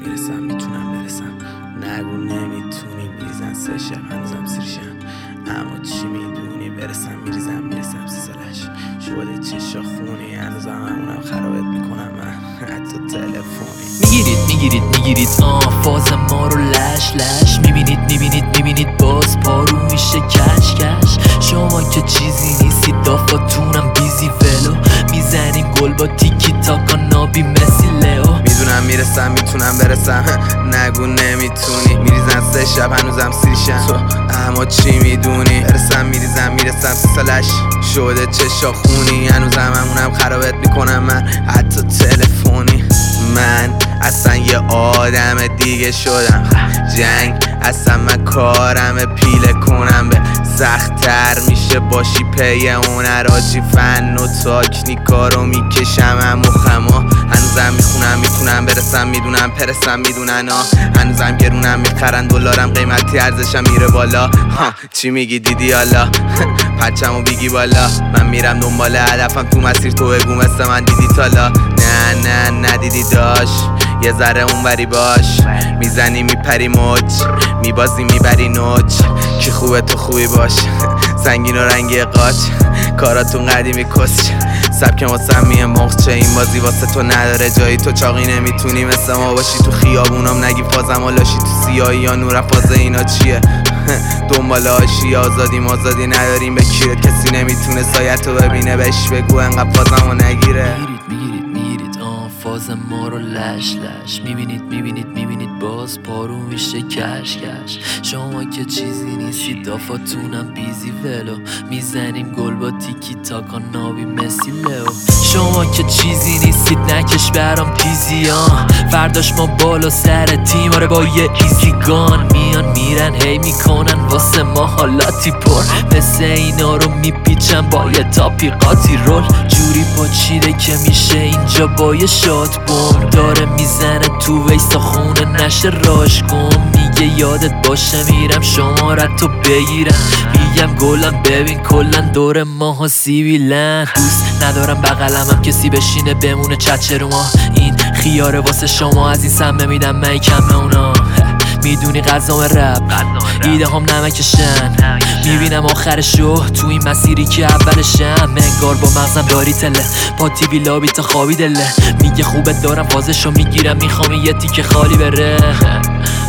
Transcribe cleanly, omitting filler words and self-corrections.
میرسم میتونم برسم. نگو نمیتونی میریزن 3 شب هنوزم سیرشم. اما چی میدونی برسم میرسم 3 سالش شده چشا خونی. هنوزم همونم خرابت میکنم من حتی تلفنی. میگیرید فاز ما رو لش میبینید باز پارو میشه کش شما که چیزی نیستید دافاتونم بیزی ولو میزنیم گل با تیکی تاکا نابی مسی لئو. میدونم میرسم میتونم برسم. نگو نمیتونی میریزن 3 شب هنوزم سیرشم. تو اما چی میدونی برسم میرسم 3 سالش شده چشا خونی. هنوزم همونم خرابت میکنم من حتی تلفنی. من اصلا یه آدم دیگه شدم. جنگ اصلا من کارم پیله کنم به سخت‌تر میشه باشی پی اون راجی فن و تاکنیکا رو میکشم همو خما. هنوزم میخونم میتونم برسم میدونم پرسم میدونن هنوزم گرونم میخرن دلارم قیمتی ارزشم میره بالا. چی میگی دیدی حالا پرچمو بیگی بالا. من میرم دنبال هدفم تو مسیر تو بگو مثل من دیدی تالا. نه ندیدی داشت یه ذره اونوری باش. میزنی میپری موج میبازی میبری نوچ. کی خوبه تو خوبی باش سنگین و رنگی قاچ. کاراتون قدیمی کس سبک مسمی مخچه. این بازی واسه تو نداره جایی تو چاقی نمیتونی مثل ما باشی. تو خیابونم نگی فازم و لاشی تو سیاهی یا نور فاز اینا چیه. دنبال آشی آزادی نداریم به کیرت. کسی نمیتونه سایتو ببینه بهش بگو انقدر فازم و نگیره. میگیرید فاز ما رو لش میبینید باز پارو میشه کش شما که چیزی نیستید دافاتونم بیزی ولو میزنیم گل با تیکی تاکا نابی مسی لئو. شما که چیزی نیستید نکش برام تیزی فرداش ما بالا سر تیم آره با یه ایزی گان. میان میرن هی میکنن واسه ما حالاتی پر مثل اینا رو میپیچن با یه تاپیقاتی رول. جوری پاچیده که میشه اینجا با یه شات بوم داره میزنه تو ویستا خونه نشه راش کن. میگه یادت باشه میرم شمارتو بگیرم. میگم گلم ببین کلن دور ماها سیبیلن. دوست ندارم بغلم کسی بشینه بمونه چچه رو ما. این خیاره واسه شما از این سمه میدم من کمه اونا. میدونی غذام رپ ایده هم نمکشن. میبینم آخرشو تو این مسیری که اولشم. منگار با مغزم داری تله پاتی بی لابی تا خوابی دله. میگه خوبت دارم فازشو میگیرم میخوام یه تیکه خالی بره.